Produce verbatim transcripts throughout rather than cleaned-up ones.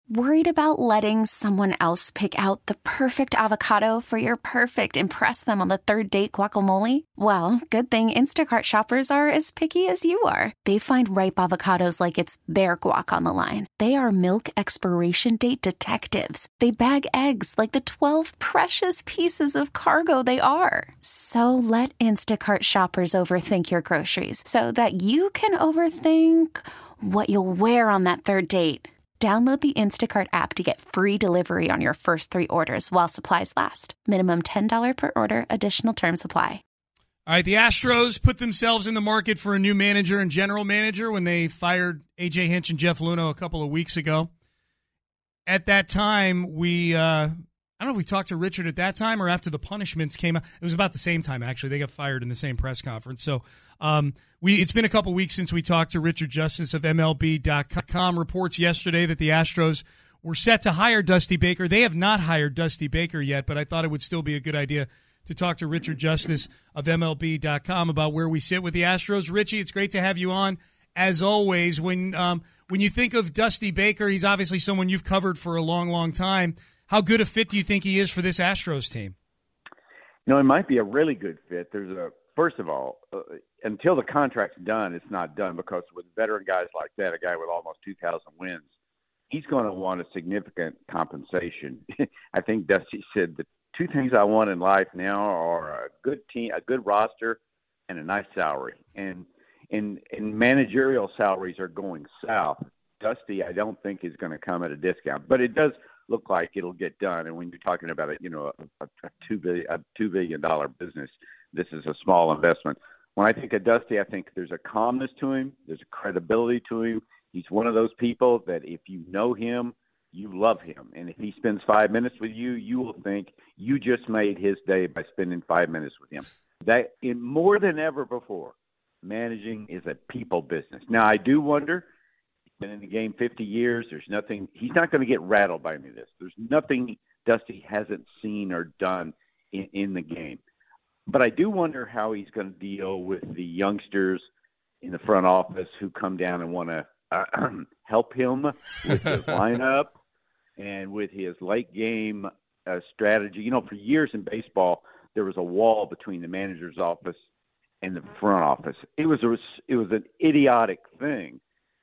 Worried about letting someone else pick out the perfect avocado for your perfect impress them on the third date guacamole? Well, good thing Instacart shoppers are as picky as you are. They find ripe avocados like it's their guac on the line. They are milk expiration date detectives. They bag eggs like the twelve precious pieces of cargo they are. So let Instacart shoppers overthink your groceries so that you can overthink what you'll wear on that third date. Download the Instacart app to get free delivery on your first three orders while supplies last. Minimum ten dollars per order. Additional terms apply. All right, the Astros put themselves in the market for a new manager and general manager when they fired A J Hinch and Jeff Luhnow a couple of weeks ago. At that time, we uh, I don't know if we talked to Richard at that time or after the punishments came out. It was about the same time, actually. They got fired in the same press conference. So um, we it's been a couple weeks since we talked to Richard Justice of M L B dot com. Reports yesterday that the Astros were set to hire Dusty Baker. They have not hired Dusty Baker yet, but I thought it would still be a good idea to talk to Richard Justice of M L B dot com about where we sit with the Astros. Richie, it's great to have you on. As always, when um, when you think of Dusty Baker, he's obviously someone you've covered for a long, long time. How good a fit do you think he is for this Astros team? You know, it might be a really good fit. There's a first of all, uh, until the contract's done, it's not done because with veteran guys like that, a guy with almost two thousand wins, he's going to want a significant compensation. I think Dusty said the two things I want in life now are a good team, a good roster, and a nice salary. And and and managerial salaries are going south. Dusty, I don't think is going to come at a discount, but it does look like it'll get done. And when you're talking about it, you know, a, a two billion a two billion dollar business, this is a small investment. When I think of Dusty, I think there's a calmness to him, there's a credibility to him. He's one of those people that if you know him, you love him, and if he spends five minutes with you, you will think you just made his day by spending five minutes with him. That in more than ever before, managing is a people business. Now, I do wonder. Been in the game fifty years. There's nothing. He's not going to get rattled by any of this. There's nothing Dusty hasn't seen or done in, in the game. But I do wonder how he's going to deal with the youngsters in the front office who come down and want to uh, help him with his lineup and with his late game uh, strategy. You know, for years in baseball, there was a wall between the manager's office and the front office. It was a, it was an idiotic thing.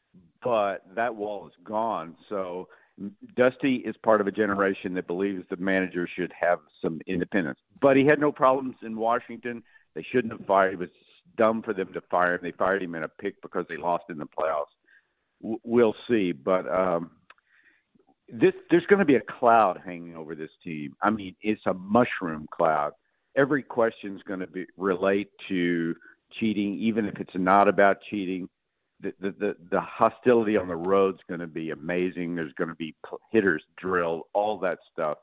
But that wall is gone. So Dusty is part of a generation that believes the manager should have some independence. But he had no problems in Washington. They shouldn't have fired him. It was dumb for them to fire him. They fired him in a pick because they lost in the playoffs. W- we'll see. But um, this there's going to be a cloud hanging over this team. I mean, it's a mushroom cloud. Every question is going to be relate to cheating, even if it's not about cheating. The, the, the, the hostility on the road is going to be amazing. There's going to be hitters drilled, all that stuff.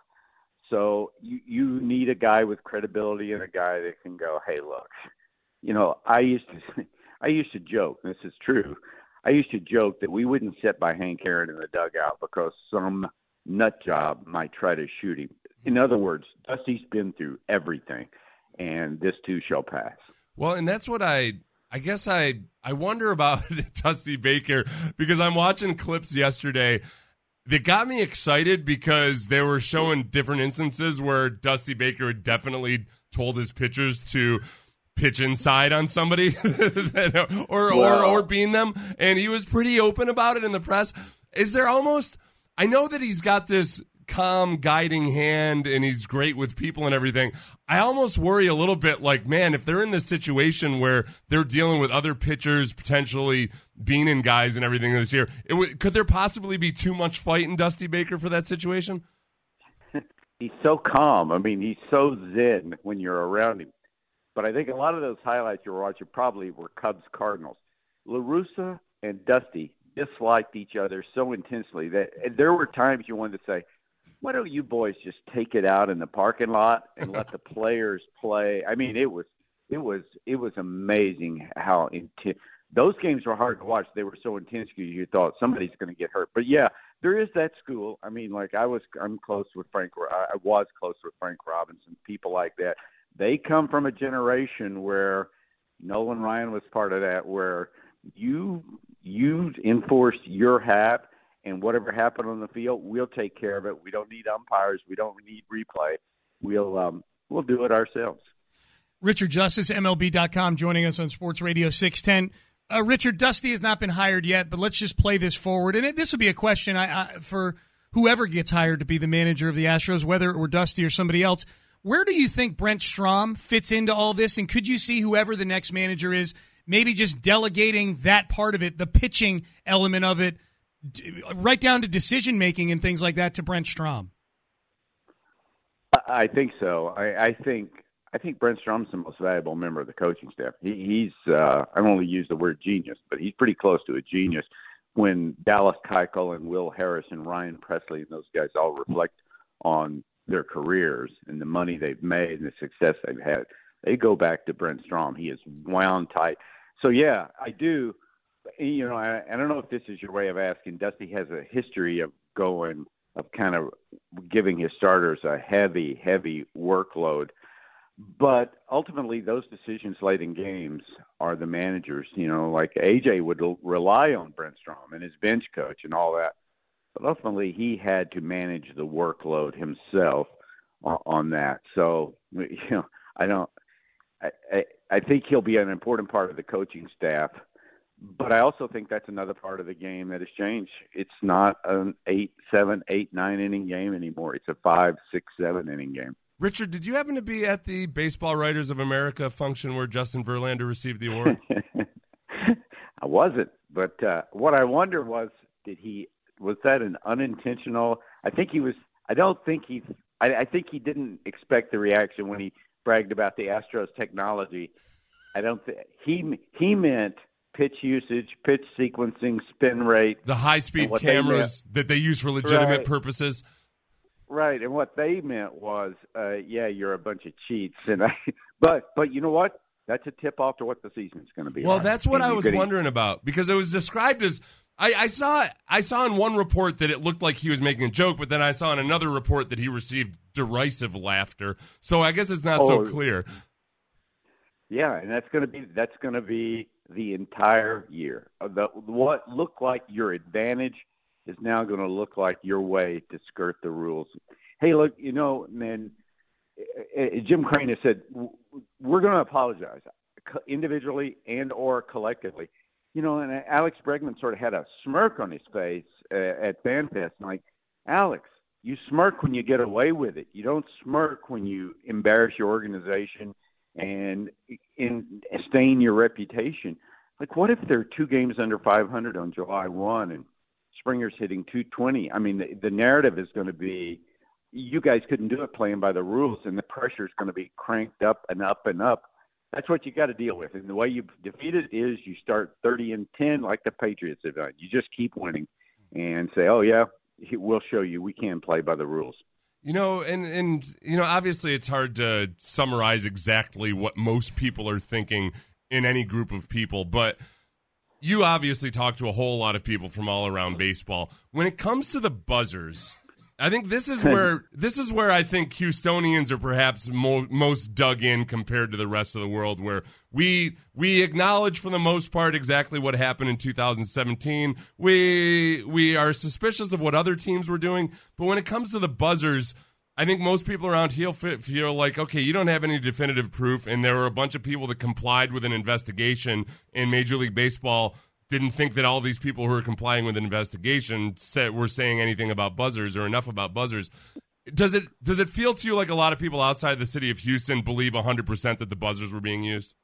So you, you need a guy with credibility and a guy that can go, hey, look, you know, I used to, I used to joke, this is true. I used to joke that we wouldn't sit by Hank Aaron in the dugout because some nut job might try to shoot him. In other words, Dusty's been through everything, and this too shall pass. Well, and that's what I – I guess I I wonder about Dusty Baker because I'm watching clips yesterday that got me excited because they were showing different instances where Dusty Baker had definitely told his pitchers to pitch inside on somebody or, or or bean them, and he was pretty open about it in the press. Is there almost – I know that he's got this – calm guiding hand and he's great with people and everything. I almost worry a little bit like, man, if they're in this situation where they're dealing with other pitchers potentially being in guys and everything this year, it w- could there possibly be too much fight in Dusty Baker for that situation? He's so calm. I mean, he's so zen when you're around him. But I think a lot of those highlights you were watching probably were Cubs Cardinals. La Russa and Dusty disliked each other so intensely that there were times you wanted to say, why don't you boys just take it out in the parking lot and let the players play? I mean, it was, it was, it was amazing how intense. Those games were hard to watch. They were so intense because you thought somebody's going to get hurt. But yeah, there is that school. I mean, like I was, I'm close with Frank. I was close with Frank Robinson. People like that. They come from a generation where Nolan Ryan was part of that, where you you enforced your hat. and whatever happened on the field, we'll take care of it. We don't need umpires. We don't need replay. We'll um, we'll do it ourselves. Richard Justice, M L B dot com, joining us on Sports Radio six ten. Uh, Richard, Dusty has not been hired yet, but let's just play this forward. And it, this would be a question I, I, for whoever gets hired to be the manager of the Astros, whether it were Dusty or somebody else. Where do you think Brent Strom fits into all this? And could you see whoever the next manager is, maybe just delegating that part of it, the pitching element of it, right down to decision-making and things like that to Brent Strom? I think so. I, I think I think Brent Strom's the most valuable member of the coaching staff. He, he's, uh, I only use the word genius, but he's pretty close to a genius. When Dallas Keuchel and Will Harris and Ryan Presley and those guys all reflect on their careers and the money they've made and the success they've had, they go back to Brent Strom. He is wound tight. So, yeah, I do. You know, I, I don't know if this is your way of asking. Dusty has a history of going, of kind of giving his starters a heavy, heavy workload. But ultimately, those decisions late in games are the managers. You know, like A J would l- rely on Brent Strom and his bench coach and all that. But ultimately, he had to manage the workload himself on, on that. So, you know, I don't. I, I, I think he'll be an important part of the coaching staff. But I also think that's another part of the game that has changed. It's not an eight, seven, eight, nine inning game anymore. It's a five, six, seven inning game. Richard, did you happen to be at the Baseball Writers of America function where Justin Verlander received the award? I wasn't, but uh, what I wonder was, did he was that an unintentional? I think he was. I don't think he. I, I think he didn't expect the reaction when he bragged about the Astros technology. I don't think he he meant pitch usage, pitch sequencing, spin rate, the high speed cameras they that they use for legitimate right. purposes. Right, and what they meant was, uh, yeah, you're a bunch of cheats, and I, but but you know what? That's a tip off to what the season's going to be. Well, like. that's what and I was getting... wondering about, because it was described as I, I saw I saw in one report that it looked like he was making a joke, but then I saw in another report that he received derisive laughter. So I guess it's not oh, so clear. Yeah, and that's going to be that's going to be the entire year. The, what looked like your advantage is now going to look like your way to skirt the rules. Hey, look, you know, man, Jim Crane has said, we're going to apologize individually and or collectively. You know, and Alex Bregman sort of had a smirk on his face uh, at FanFest. Like, Alex, you smirk when you get away with it. You don't smirk when you embarrass your organization and in stain your reputation. Like, what if they're two games under five hundred on July first and Springer's hitting two twenty? I mean, the, the narrative is going to be, you guys couldn't do it playing by the rules, and the pressure is going to be cranked up and up and up. That's what you got to deal with. And the way you defeat it is you start thirty and ten like the Patriots have done. You just keep winning and say, oh, yeah, we'll show you we can play by the rules. You know, and, and you know, obviously it's hard to summarize exactly what most people are thinking in any group of people, but you obviously talk to a whole lot of people from all around baseball. When it comes to the buzzers, I think this is where this is where I think Houstonians are perhaps mo- most dug in compared to the rest of the world, where we we acknowledge for the most part exactly what happened in two thousand seventeen. We we are suspicious of what other teams were doing, but when it comes to the buzzers, I think most people around here feel like, okay, you don't have any definitive proof, and there were a bunch of people that complied with an investigation in Major League Baseball didn't think that all these people who were complying with an investigation said, were saying anything about buzzers or enough about buzzers. Does it does it feel to you like a lot of people outside the city of Houston believe one hundred percent that the buzzers were being used?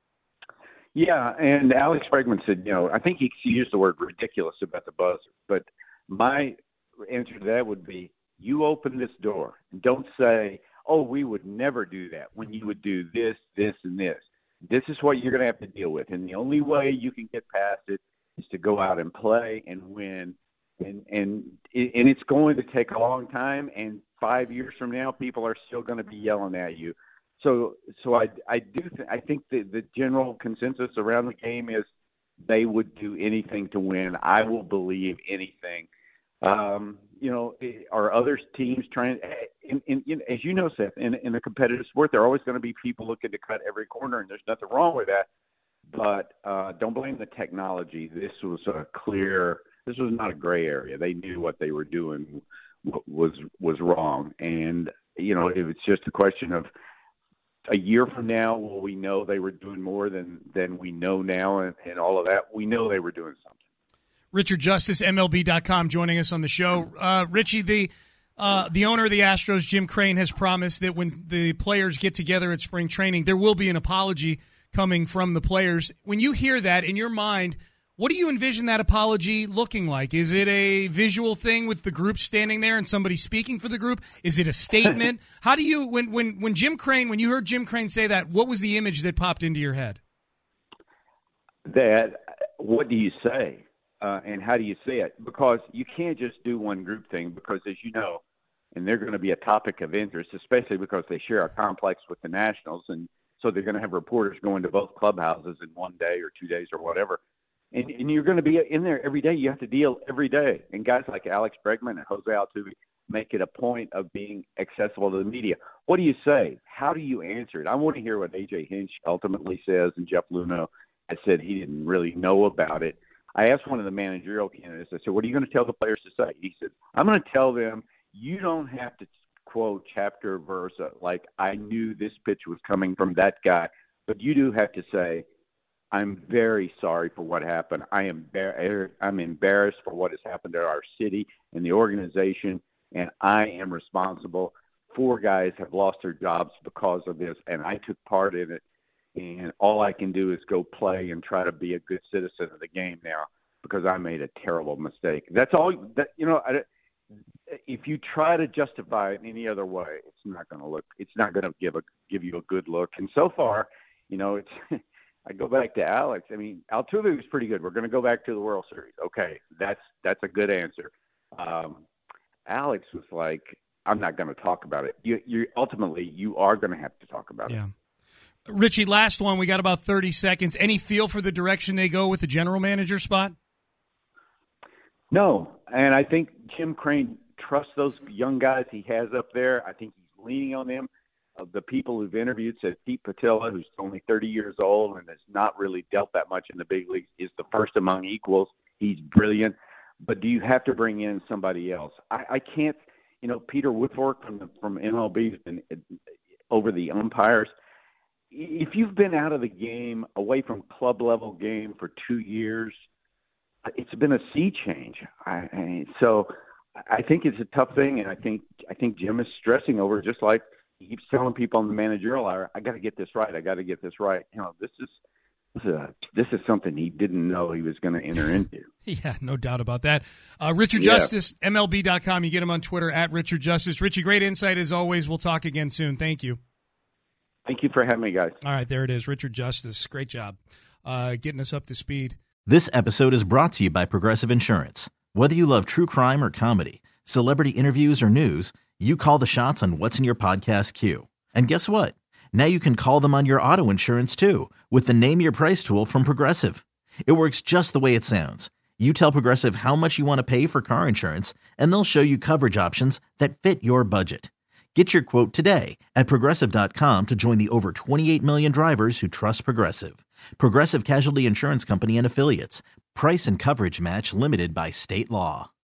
Yeah, and Alex Bregman said, you know, I think he used the word ridiculous about the buzzer, but my answer to that would be, you open this door and don't say, oh, we would never do that when you would do this, this, and this. This is what you're going to have to deal with, and the only way you can get past it is to go out and play and win, and and and it's going to take a long time. And five years from now, people are still going to be yelling at you. So so I I do th- I think the the general consensus around the game is they would do anything to win. I will believe anything. Um, you know, are other teams trying? In, in, in, as you know, Seth, in in a competitive sport, there are always going to be people looking to cut every corner, and there's nothing wrong with that. But uh, don't blame the technology. This was a clear, This was not a gray area. They knew what they were doing was was wrong. And, you know, it was just a question of a year from now, will we know they were doing more than, than we know now and, and all of that? We know they were doing something. Richard Justice, M L B dot com, joining us on the show. Uh, Richie, the uh, the owner of the Astros, Jim Crane, has promised that when the players get together at spring training, there will be an apology coming from the players. When you hear that, in your mind, what do you envision that apology looking like? Is it a visual thing with the group standing there and somebody speaking for the group? Is it a statement? How do you, when, when, when Jim Crane, when you heard Jim Crane say that, what was the image that popped into your head? That, what do you say? Uh, and how do you say it? Because you can't just do one group thing because, as you know, and they're going to be a topic of interest, especially because they share a complex with the Nationals. And so they're going to have reporters going to both clubhouses in one day or two days or whatever. And, and you're going to be in there every day. You have to deal every day. And guys like Alex Bregman and Jose Altuve make it a point of being accessible to the media. What do you say? How do you answer it? I want to hear what A J Hinch ultimately says, and Jeff Luhnow has said he didn't really know about it. I asked one of the managerial candidates, I said, what are you going to tell the players to say? He said, I'm going to tell them you don't have to quote chapter verse like I knew this pitch was coming from that guy, but you do have to say, I'm very sorry for what happened. I am bar- I'm embarrassed for what has happened to our city and the organization, and I am responsible. Four guys have lost their jobs because of this, and I took part in it. And all I can do is go play and try to be a good citizen of the game now because I made a terrible mistake. That's all. That you know, I, if you try to justify it any other way, it's not going to look. It's not going to give a give you a good look. And so far, you know, it's. I go back to Alex. I mean, Altuve was pretty good. We're going to go back to the World Series. Okay, that's that's a good answer. Um, Alex was like, I'm not going to talk about it. You, you ultimately you are going to have to talk about yeah. it. Richie, last one. We got about thirty seconds. Any feel for the direction they go with the general manager spot? No, and I think Jim Crane trusts those young guys he has up there. I think he's leaning on them. Uh, the people who've interviewed said Pete Patilla, who's only thirty years old and has not really dealt that much in the big leagues, is the first among equals. He's brilliant. But do you have to bring in somebody else? I, I can't, you know, Peter Woodfork from the, from M L B has been over the umpires. If you've been out of the game, away from club level game for two years, it's been a sea change. I, I, so I think it's a tough thing, and I think I think Jim is stressing over it, just like he keeps telling people on the managerial hour, I got to get this right. I got to get this right. You know, this is this is, a, this is something he didn't know he was going to enter into. Yeah, no doubt about that. Uh, Richard yeah. Justice, M L B dot com. You get him on Twitter at Richard Justice. Richie, great insight as always. We'll talk again soon. Thank you. Thank you for having me, guys. All right, there it is. Richard Justice. Great job uh, getting us up to speed. This episode is brought to you by Progressive Insurance. Whether you love true crime or comedy, celebrity interviews or news, you call the shots on what's in your podcast queue. And guess what? Now you can call them on your auto insurance too with the Name Your Price tool from Progressive. It works just the way it sounds. You tell Progressive how much you want to pay for car insurance, and they'll show you coverage options that fit your budget. Get your quote today at Progressive dot com to join the over twenty-eight million drivers who trust Progressive. Progressive Casualty Insurance Company and Affiliates. Price and coverage match limited by state law.